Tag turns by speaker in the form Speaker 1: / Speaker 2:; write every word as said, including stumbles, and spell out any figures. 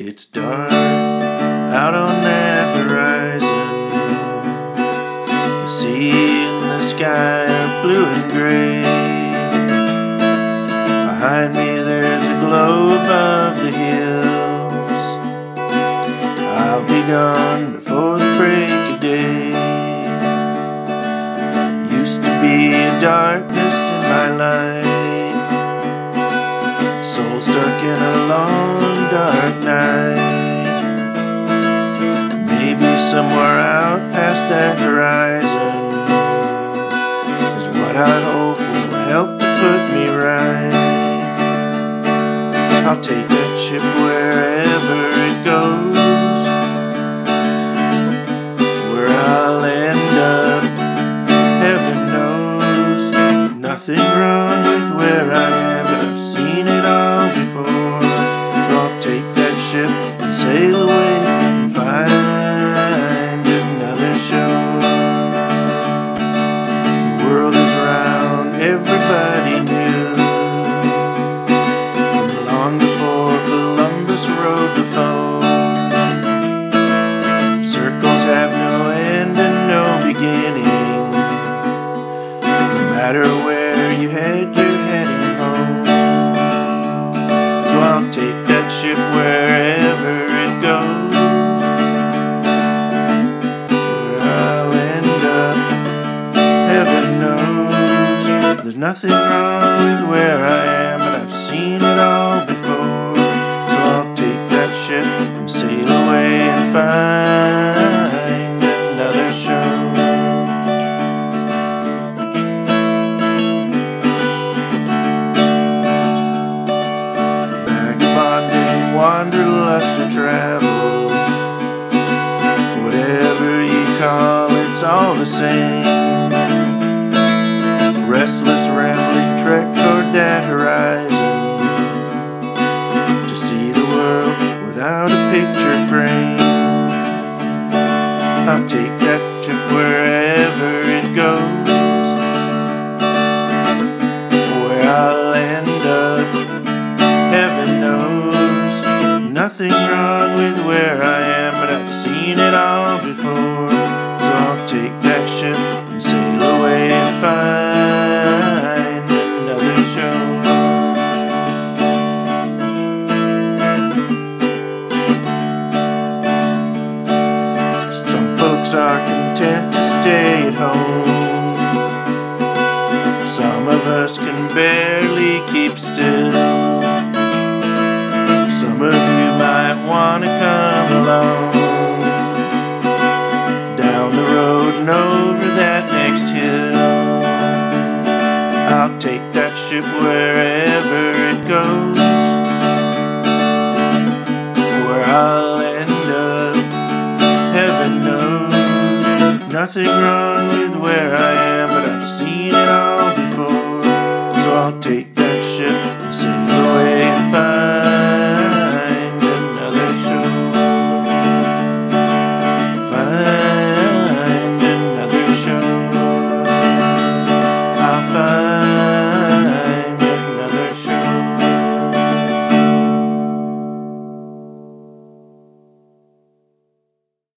Speaker 1: It's dark out on that horizon. The sea and the sky are blue and gray. Behind me there's a glow above the hills. I'll be gone before the break of day. Used to be a darkness in my life, soul stuck in a long dark night. Maybe somewhere out past that horizon is what I hope will help to put me right. I'll take that ship wherever it goes, where I'll end up, heaven knows. Nothing wrong with where I am, but I've seen it all before. So I'll take that ship and sail away and find another shore. The world is round, everybody knew, and long before Columbus rode the foam. Circles have no end and no beginning. No matter where you head, you're heading home. So I'll take that ship wherever it goes, where I'll end up, heaven knows. There's nothing wrong with where I am, but I've seen it all before. So I'll take that ship and sail away and find another shore. Vagabonding, wanderlust or travel, whatever you call it's all the same. Restless rambling trek toward that horizon, to see the world without a picture frame. I'll take that ship wherever it goes, where I'll end up, heaven knows. Nothing wrong with where I am, but I've seen it all before. So I'll take that ship and sail away and find another shore. Some folks are content to stay at home. Some of us can barely keep still. Some of you might wanna come along, down the road and over that next hill. I'll take that ship wherever it goes, where I'll end up, heaven knows. Nothing wrong with where I am,